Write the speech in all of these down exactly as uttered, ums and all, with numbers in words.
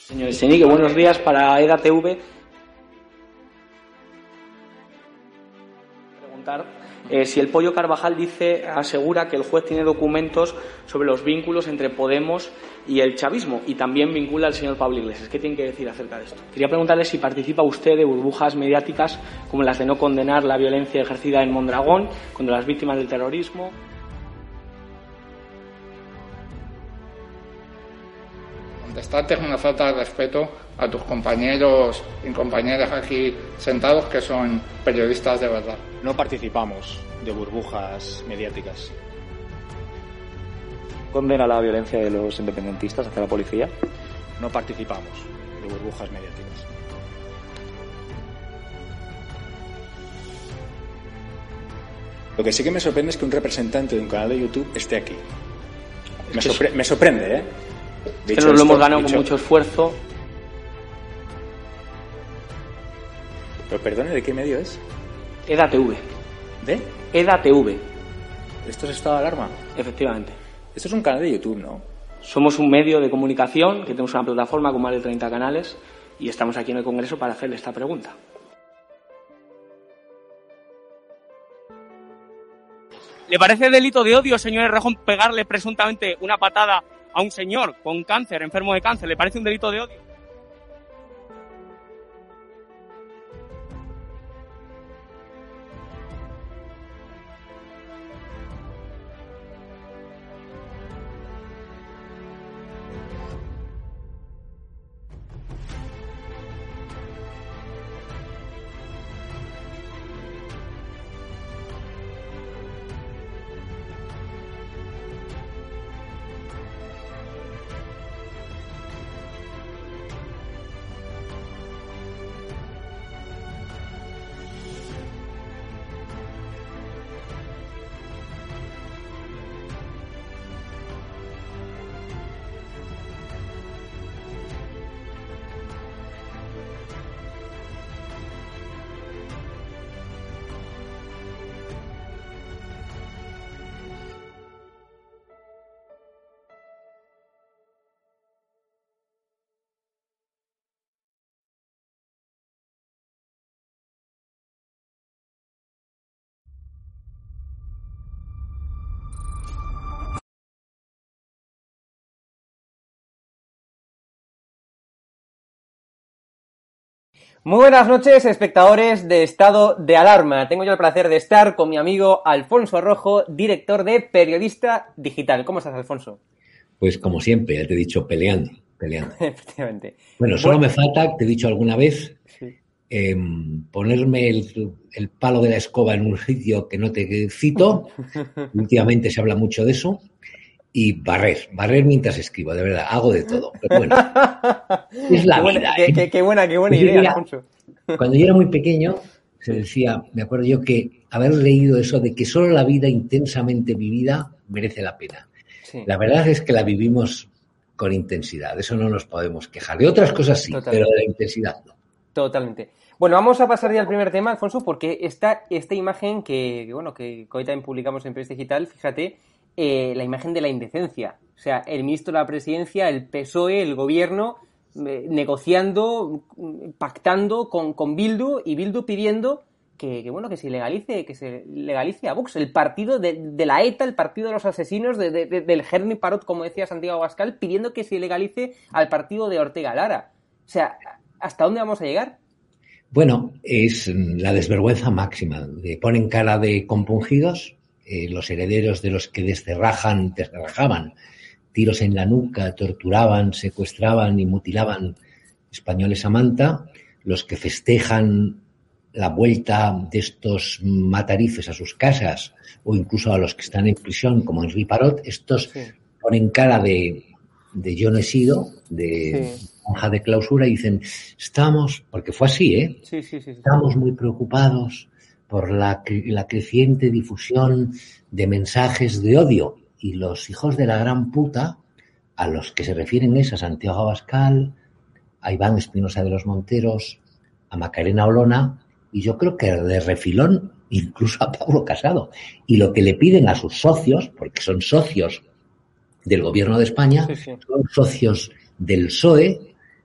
Señor Echenique, buenos días para E D A T V. Preguntar eh, si el Pollo Carvajal dice, asegura que el juez tiene documentos sobre los vínculos entre Podemos y el chavismo y también vincula al señor Pablo Iglesias. ¿Qué tiene que decir acerca de esto? Quería preguntarle si participa usted de burbujas mediáticas como las de no condenar la violencia ejercida en Mondragón contra las víctimas del terrorismo. Contestarte es una falta de respeto a tus compañeros y compañeras aquí sentados que son periodistas de verdad. No participamos de burbujas mediáticas. ¿Condena la violencia de los independentistas hacia la policía? No participamos de burbujas mediáticas. Lo que sí que me sorprende es que un representante de un canal de YouTube esté aquí. Me, sorpre- me sorprende, ¿eh? Es que nos lo hemos ganado con mucho esfuerzo. Pero perdone, ¿de qué medio es? E D A T V. ¿De? E D A T V. ¿Esto es estado de alarma? Efectivamente. Esto es un canal de YouTube, ¿no? Somos un medio de comunicación que tenemos una plataforma con más de treinta canales y estamos aquí en el Congreso para hacerle esta pregunta. ¿Le parece delito de odio, señor Errejón, pegarle presuntamente una patada a un señor con cáncer, enfermo de cáncer? ¿Le parece un delito de odio? Muy buenas noches, espectadores de Estado de Alarma. Tengo yo el placer de estar con mi amigo Alfonso Rojo, director de Periodista Digital. ¿Cómo estás, Alfonso? Pues como siempre, ya te he dicho, peleando, peleando. Efectivamente. Bueno, solo Bueno, me falta, te he dicho alguna vez, sí. eh, ponerme el, el palo de la escoba en un sitio que no te cito. Últimamente se habla mucho de eso. Y barrer, barrer mientras escribo, de verdad, hago de todo. Pero bueno, es la qué buena, vida. qué, ¿eh? qué, qué buena, qué buena Pues yo idea, era- Alfonso. Cuando yo era muy pequeño, se decía, me acuerdo yo, que haber leído eso de que solo la vida intensamente vivida merece la pena. Sí, La verdad es que la vivimos con intensidad, de eso no nos podemos quejar. De otras cosas sí, Totalmente. pero de la intensidad no. totalmente. Bueno, vamos a pasar ya al primer tema, Alfonso, porque esta, esta imagen que, que, bueno, que hoy también publicamos en Periodista Digital, fíjate, eh, la imagen de la indecencia. O sea, el ministro de la Presidencia, el P S O E, el gobierno, eh, negociando, pactando con, con Bildu y Bildu pidiendo que, que, bueno, que se legalice, que se legalice a Vox, el partido de, de la ETA, el partido de los asesinos, de, de, de, del Germi Parot, como decía Santiago Abascal, pidiendo que se legalice al partido de Ortega Lara. O sea, ¿hasta dónde vamos a llegar? Bueno, es la desvergüenza máxima. Le ponen cara de compungidos, eh, los herederos de los que descerrajan, descerrajaban tiros en la nuca, torturaban, secuestraban y mutilaban españoles a manta, los que festejan la vuelta de estos matarifes a sus casas o incluso a los que están en prisión, como Henri Parot, estos Sí. ponen cara de, de yo no he sido, de Sí. hoja de clausura y dicen, estamos, porque fue así, ¿eh? Sí, sí, sí. sí. Estamos muy preocupados por la, la creciente difusión de mensajes de odio. Y los hijos de la gran puta, a los que se refieren es a Santiago Abascal, a Iván Espinosa de los Monteros, a Macarena Olona, y yo creo que de refilón incluso a Pablo Casado. Y lo que le piden a sus socios, porque son socios del Gobierno de España, Sí, sí. son socios del P S O E,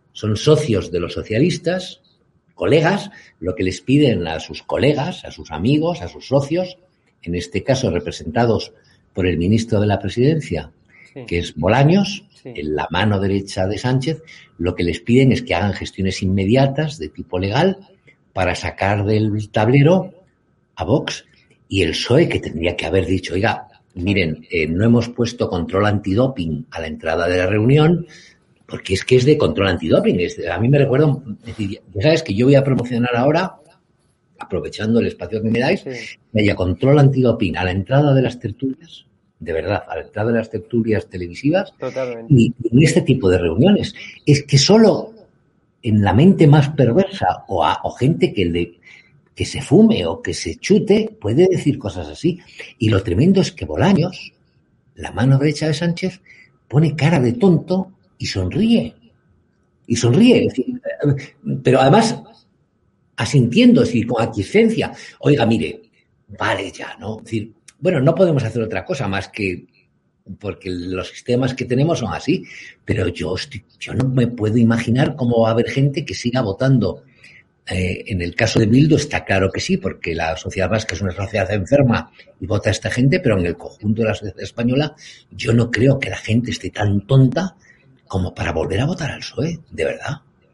son socios de los socialistas, colegas, lo que les piden a sus colegas, a sus amigos, a sus socios, en este caso representados por el ministro de la Presidencia, sí. que es Bolaños, sí. en la mano derecha de Sánchez, lo que les piden es que hagan gestiones inmediatas de tipo legal para sacar del tablero a Vox y el P S O E, que tendría que haber dicho, oiga, miren, eh, no hemos puesto control antidoping a la entrada de la reunión, porque es que es de control antidoping. Es de, a mí me recuerda, es decir, ya sabes que yo voy a promocionar ahora, aprovechando el espacio que me dais, sí. que haya control antidoping a la entrada de las tertulias, de verdad, a la entrada de las tertulias televisivas, Totalmente. y en este tipo de reuniones. Es que solo en la mente más perversa o, a, o gente que le que se fume o que se chute puede decir cosas así. Y lo tremendo es que Bolaños, la mano derecha de Sánchez, pone cara de tonto y sonríe. Y sonríe. Es decir, pero además asintiendo, es decir, con aquiescencia. Oiga, mire, vale ya, ¿no? Es decir, bueno, no podemos hacer otra cosa más que porque los sistemas que tenemos son así, pero yo, estoy, yo no me puedo imaginar cómo va a haber gente que siga votando. Eh, en el caso de Bildu está claro que sí, porque la sociedad vasca es una sociedad enferma y vota a esta gente, pero en el conjunto de la sociedad española yo no creo que la gente esté tan tonta como para volver a votar al P S O E, de verdad.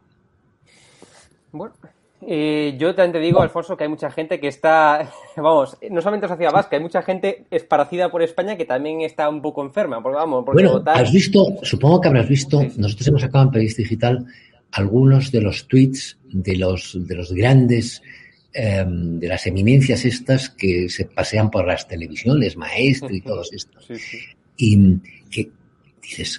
Bueno, eh, yo también te digo, Alfonso, que hay mucha gente que está, vamos, no solamente sociedad vasca, hay mucha gente esparcida por España que también está un poco enferma, porque vamos, porque bueno, votar... has visto, supongo que habrás visto, sí, sí. nosotros hemos sacado en Periodista Digital algunos de los tweets de los de los grandes, eh, de las eminencias estas que se pasean por las televisiones, Maestro y todos estos. Sí, sí. Y que dices,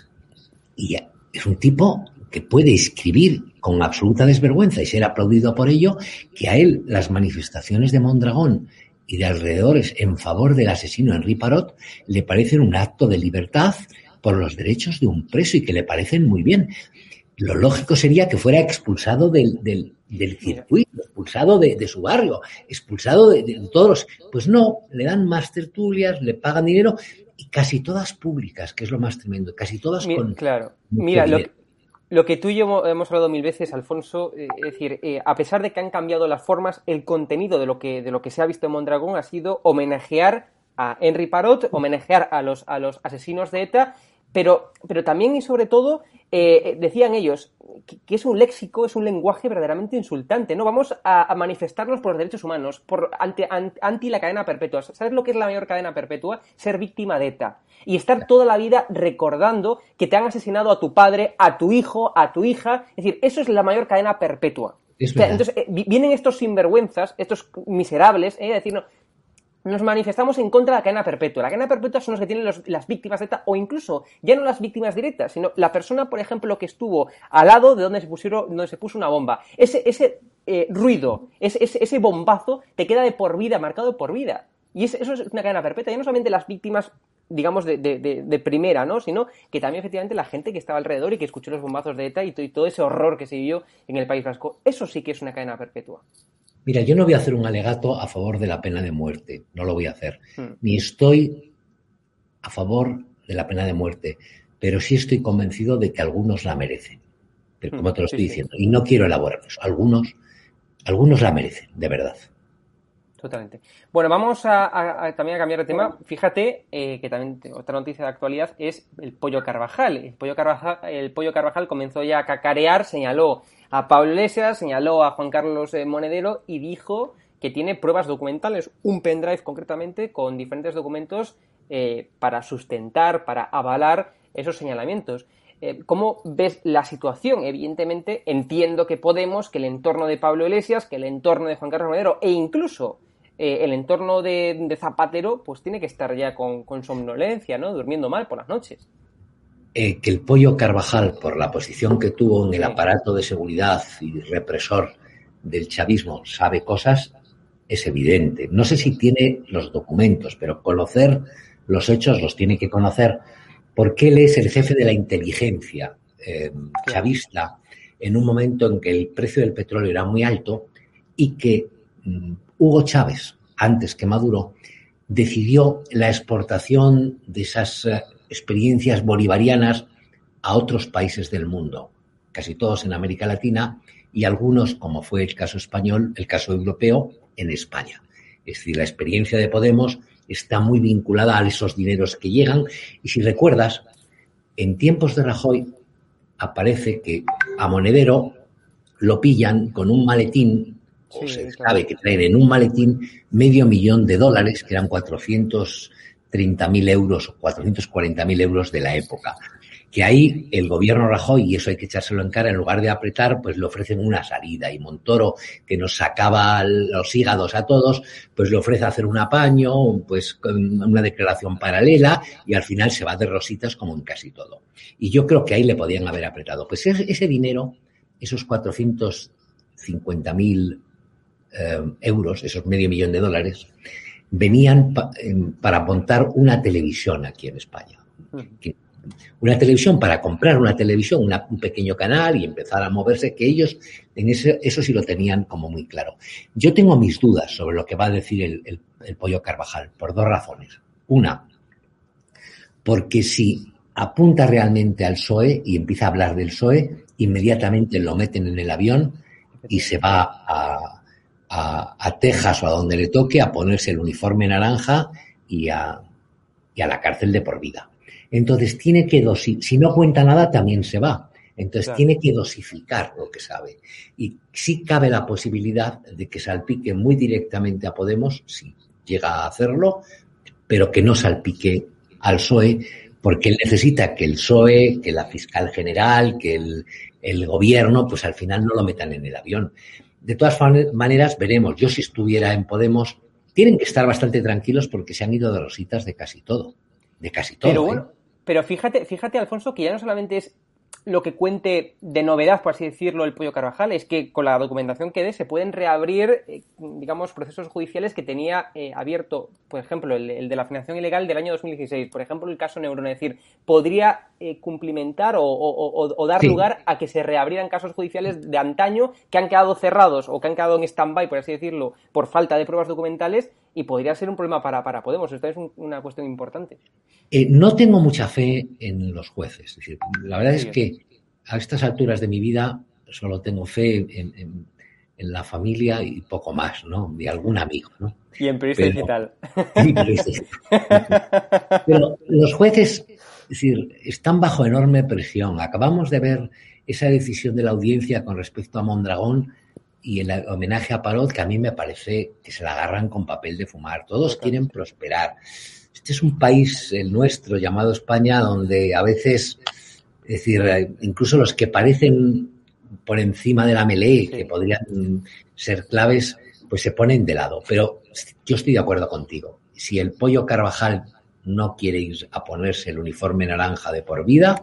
y es un tipo que puede escribir con absoluta desvergüenza y ser aplaudido por ello, que a él las manifestaciones de Mondragón y de alrededores en favor del asesino Henri Parot le parecen un acto de libertad por los derechos de un preso y que le parecen muy bien. Lo lógico sería que fuera expulsado del, del, del circuito, expulsado de, de su barrio, expulsado de, de todos los... Pues no, le dan más tertulias, le pagan dinero y casi todas públicas, que es lo más tremendo, casi todas Mira, con... Claro, mira, lo que, lo que tú y yo hemos hablado mil veces, Alfonso, eh, es decir, eh, a pesar de que han cambiado las formas, el contenido de lo que, de lo que se ha visto en Mondragón ha sido homenajear a Henri Parot, homenajear a los, a los asesinos de ETA, pero, pero también y sobre todo... Eh, decían ellos que, que es un léxico, es un lenguaje verdaderamente insultante, ¿no? Vamos a, a manifestarnos por los derechos humanos, por anti, anti, anti la cadena perpetua. ¿Sabes lo que es la mayor cadena perpetua? Ser víctima de ETA. Y estar toda la vida recordando que te han asesinado a tu padre, a tu hijo, a tu hija. Es decir, eso es la mayor cadena perpetua. Es o sea, entonces, eh, vienen estos sinvergüenzas, estos miserables, eh, a decir, no, nos manifestamos en contra de la cadena perpetua. La cadena perpetua son los que tienen los, las víctimas de ETA, o incluso ya no las víctimas directas, sino la persona, por ejemplo, que estuvo al lado de donde se pusieron, donde se puso una bomba. Ese, ese eh, ruido, ese, ese, ese bombazo te queda de por vida, marcado de por vida. Y es, eso es una cadena perpetua. Ya no solamente las víctimas, digamos, de, de, de, de primera, ¿no? Sino que también, efectivamente, la gente que estaba alrededor y que escuchó los bombazos de ETA y, y todo ese horror que se vivió en el País Vasco. Eso sí que es una cadena perpetua. Mira, yo no voy a hacer un alegato a favor de la pena de muerte, no lo voy a hacer. Ni estoy a favor de la pena de muerte, pero sí estoy convencido de que algunos la merecen. Pero como te lo estoy sí, diciendo, sí. y no quiero elaborar eso. Algunos, algunos la merecen, de verdad. Totalmente. Bueno, vamos a, a, a también a cambiar de tema. Fíjate eh, que también otra noticia de actualidad es el Pollo Carvajal. El Pollo Carvajal, el Pollo Carvajal comenzó ya a cacarear, señaló a Pablo Iglesias, señaló a Juan Carlos eh, Monedero y dijo que tiene pruebas documentales, un pendrive concretamente, con diferentes documentos eh, para sustentar, para avalar esos señalamientos. Eh, ¿Cómo ves la situación? Evidentemente entiendo que Podemos, que el entorno de Pablo Iglesias, que el entorno de Juan Carlos Monedero e incluso eh, el entorno de, de Zapatero, pues tiene que estar ya con, con somnolencia, ¿no? Durmiendo mal por las noches. Eh, que el Pollo Carvajal, por la posición que tuvo en el aparato de seguridad y represor del chavismo, sabe cosas, es evidente. No sé si tiene los documentos, pero conocer los hechos los tiene que conocer, porque él es el jefe de la inteligencia eh, chavista en un momento en que el precio del petróleo era muy alto y que um, Hugo Chávez, antes que Maduro, decidió la exportación de esas uh, experiencias bolivarianas a otros países del mundo, casi todos en América Latina y algunos, como fue el caso español, el caso europeo, en España. Es decir, la experiencia de Podemos está muy vinculada a esos dineros que llegan y si recuerdas, en tiempos de Rajoy aparece que a Monedero lo pillan con un maletín, o sí, se sabe que traen en un maletín medio millón de dólares, que eran cuatrocientos treinta mil euros o cuatrocientos cuarenta mil euros de la época. Que ahí el gobierno Rajoy, y eso hay que echárselo en cara, en lugar de apretar, pues le ofrecen una salida. Y Montoro, que nos sacaba los hígados a todos, pues le ofrece hacer un apaño, pues una declaración paralela, y al final se va de rositas como en casi todo. Y yo creo que ahí le podían haber apretado. Pues ese dinero, esos cuatrocientos cincuenta mil eh, euros, esos medio millón de dólares, venían pa, eh, para montar una televisión aquí en España. Que, una televisión para comprar una televisión, una, un pequeño canal y empezar a moverse, que ellos en ese, eso sí lo tenían como muy claro. Yo tengo mis dudas sobre lo que va a decir el, el, el Pollo Carvajal, por dos razones. Una, porque si apunta realmente al P S O E y empieza a hablar del P S O E, inmediatamente lo meten en el avión y se va a, a, a Texas o a donde le toque a ponerse el uniforme naranja y a, y a la cárcel de por vida. Entonces tiene que dosificar, si no cuenta nada también se va, entonces claro, tiene que dosificar lo que sabe. Y sí cabe la posibilidad de que salpique muy directamente a Podemos, si llega a hacerlo, pero que no salpique al P S O E, porque él necesita que el P S O E, que la fiscal general, que el, el gobierno, pues al final no lo metan en el avión. De todas maneras, veremos. Yo si estuviera en Podemos, tienen que estar bastante tranquilos porque se han ido de rositas de casi todo. De casi todo. Pero bueno, ¿eh? Pero fíjate, fíjate, Alfonso, que ya no solamente es lo que cuente de novedad, por así decirlo, el Pollo Carvajal, es que con la documentación que dé se pueden reabrir, eh, digamos, procesos judiciales que tenía eh, abierto, por ejemplo, el, el de la financiación ilegal del año dos mil dieciséis, por ejemplo, el caso Neurona, es decir, podría eh, cumplimentar o, o, o, o dar sí. lugar a que se reabrieran casos judiciales de antaño que han quedado cerrados o que han quedado en stand-by, por así decirlo, por falta de pruebas documentales, y podría ser un problema para, para Podemos. Esto es un, una cuestión importante. Eh, no tengo mucha fe en los jueces. Es decir, la verdad sí, es que a estas alturas de mi vida solo tengo fe en, en, en la familia y poco más, ¿no? De algún amigo, ¿no? Y en periodista digital. Sí, periodista digital. Pero los jueces, es decir, están bajo enorme presión. Acabamos de ver esa decisión de la audiencia con respecto a Mondragón y el homenaje a Parot, que a mí me parece que se la agarran con papel de fumar. Todos okay. quieren prosperar. Este es un país, el nuestro, llamado España, donde a veces, es decir, incluso los que parecen por encima de la melee, sí. que podrían ser claves, pues se ponen de lado. Pero yo estoy de acuerdo contigo. Si el Pollo Carvajal no quiere ir a ponerse el uniforme naranja de por vida,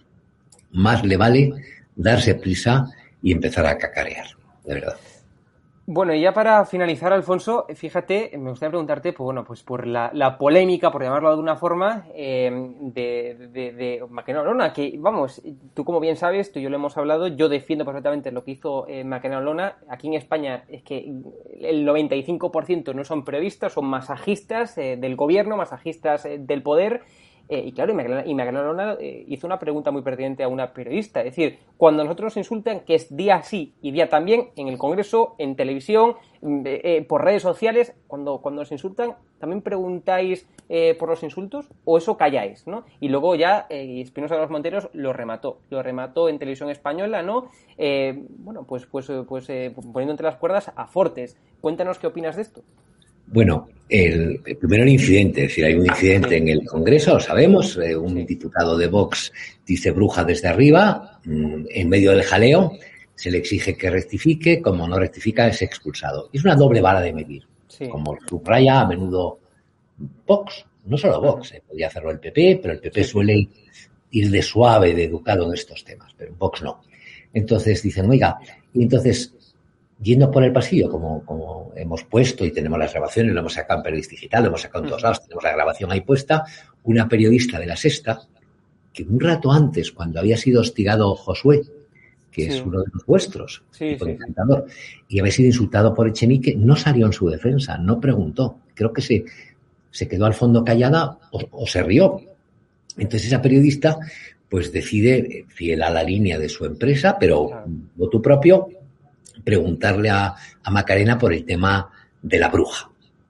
más le vale darse prisa y empezar a cacarear. De verdad. Bueno, y ya para finalizar, Alfonso, fíjate, me gustaría preguntarte, pues bueno, pues por la, la polémica, por llamarlo de alguna forma, eh, de, de, de Macarena Olona, que, vamos, tú como bien sabes, tú y yo lo hemos hablado, yo defiendo perfectamente lo que hizo eh, Macarena Olona. Aquí en España es que el noventa y cinco por ciento no son periodistas, son masajistas eh, del gobierno, masajistas eh, del poder. Eh, y claro, y Macarena Olona eh, hizo una pregunta muy pertinente a una periodista. Es decir, cuando nosotros nos insultan, que es día sí y día también, en el Congreso, en televisión, eh, eh, por redes sociales, cuando, cuando nos insultan, ¿también preguntáis eh, por los insultos o eso calláis, ¿no? Y luego ya eh, Espinosa de los Monteros lo remató, lo remató en televisión española, ¿no? Eh, bueno, pues, pues, pues eh, poniendo entre las cuerdas a Fortes. Cuéntanos qué opinas de esto. Bueno, el, el primero el incidente, es decir, hay un incidente en el Congreso, lo sabemos, eh, un diputado de Vox dice bruja desde arriba, mmm, en medio del jaleo, se le exige que rectifique, como no rectifica es expulsado. Es una doble vara de medir, sí. como subraya a menudo Vox, no solo Vox, eh, podría hacerlo el P P, pero el P P sí. suele ir de suave, de educado en estos temas, pero Vox no. Entonces dicen, oiga, y entonces... yendo por el pasillo, como, como hemos puesto y tenemos las grabaciones, lo hemos sacado en Periodista Digital, lo hemos sacado en todos lados, tenemos la grabación ahí puesta, una periodista de La Sexta, que un rato antes, cuando había sido hostigado Josué, que sí. es uno de los vuestros, sí, sí. encantador, y había sido insultado por Echenique, no salió en su defensa, no preguntó. Creo que se, se quedó al fondo callada o, o se rió. Entonces esa periodista pues decide, fiel a la línea de su empresa, pero voto propio, preguntarle a, a Macarena por el tema de la bruja.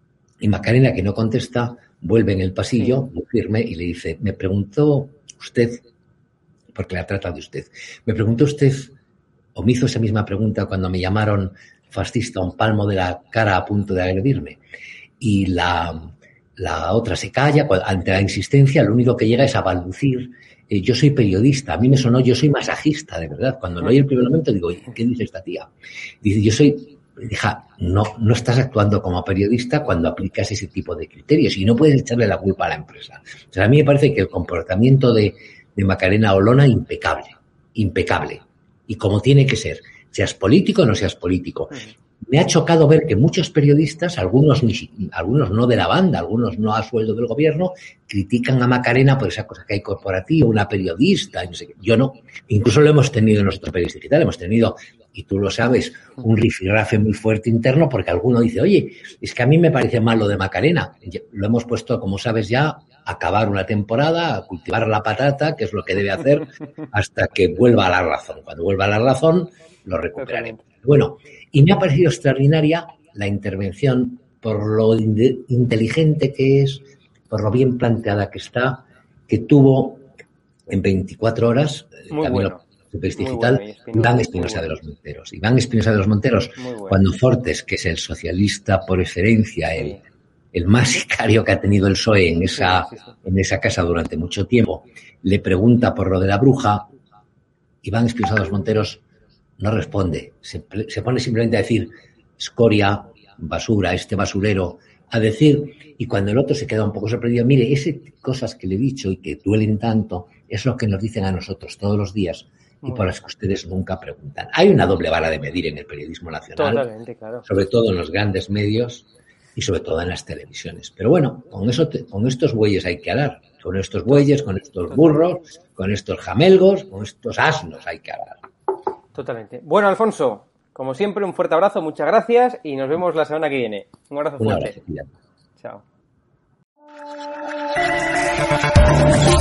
Y Macarena, que no contesta, vuelve en el pasillo, muy firme, y le dice, me preguntó usted, porque la trata de usted, me preguntó usted, o me hizo esa misma pregunta cuando me llamaron fascista, un palmo de la cara a punto de agredirme. Y la, la otra se calla, ante la insistencia, lo único que llega es a balbucir, eh, yo soy periodista, a mí me sonó, yo soy masajista, de verdad. Cuando lo oí el primer momento digo, ¿qué dice esta tía? Dice, yo soy... Hija, no, no estás actuando como periodista cuando aplicas ese tipo de criterios y no puedes echarle la culpa a la empresa. O sea, a mí me parece que el comportamiento de, de Macarena Olona, impecable, impecable. Y como tiene que ser, seas político o no seas político. Me ha chocado ver que muchos periodistas, algunos, algunos no de la banda, algunos no a sueldo del gobierno, critican a Macarena por esa cosa que hay corporativa, una periodista, no sé qué. Yo no. Incluso lo hemos tenido en nuestro periodista digital, hemos tenido, y tú lo sabes, un rifirrafe muy fuerte interno porque alguno dice, oye, es que a mí me parece mal lo de Macarena. Lo hemos puesto, como sabes ya, a acabar una temporada, a cultivar la patata, que es lo que debe hacer, hasta que vuelva a la razón. Cuando vuelva a la razón, lo recuperaremos. Bueno, y me ha parecido extraordinaria la intervención por lo in- inteligente que es, por lo bien planteada que está, que tuvo en veinticuatro horas, Muy también bueno. lo digital, Muy bueno, Iván Espinosa de los Monteros. Iván Espinosa de los Monteros, bueno. cuando Fortes, que es el socialista por excelencia, el, Sí. el más sicario que ha tenido el P S O E en esa, Sí, sí, sí. en esa casa durante mucho tiempo, le pregunta por lo de la bruja, Iván Espinosa de los Monteros no responde, se, se pone simplemente a decir escoria, basura, este basurero, a decir, y cuando el otro se queda un poco sorprendido, mire, esas cosas que le he dicho y que duelen tanto, es lo que nos dicen a nosotros todos los días y por las que ustedes nunca preguntan. Hay una doble vara de medir en el periodismo nacional, Totalmente, claro. sobre todo en los grandes medios y sobre todo en las televisiones. Pero bueno, con eso te, con estos bueyes hay que arar, con estos bueyes, con estos burros, con estos jamelgos, con estos asnos hay que arar. Totalmente. Bueno, Alfonso, como siempre, un fuerte abrazo, muchas gracias y nos vemos la semana que viene. Un abrazo Un fuerte. abrazo. Chao.